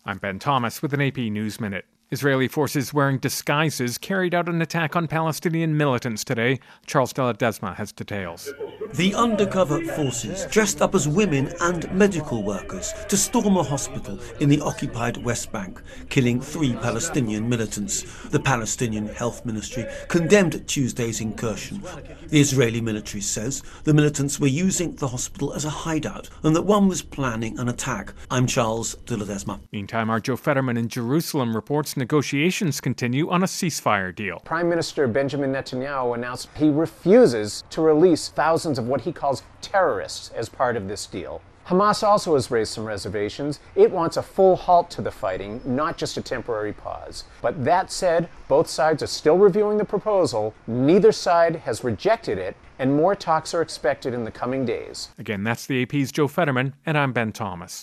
I'm Ben Thomas with an AP News Minute. Israeli forces wearing disguises carried out an attack on Palestinian militants today. Charles de Ledesma has details. The undercover forces dressed up as women and medical workers to storm a hospital in the occupied West Bank, killing 3 Palestinian militants. The Palestinian Health Ministry condemned Tuesday's incursion. The Israeli military says the militants were using the hospital as a hideout and that one was planning an attack. I'm Charles de Ledesma. Meantime, our Joe Fetterman in Jerusalem reports negotiations continue on a ceasefire deal. Prime Minister Benjamin Netanyahu announced he refuses to release thousands of what he calls terrorists as part of this deal. Hamas also has raised some reservations. It wants a full halt to the fighting, not just a temporary pause. But that said, both sides are still reviewing the proposal. Neither side has rejected it, and more talks are expected in the coming days. Again, that's the AP's Joe Fetterman, and I'm Ben Thomas.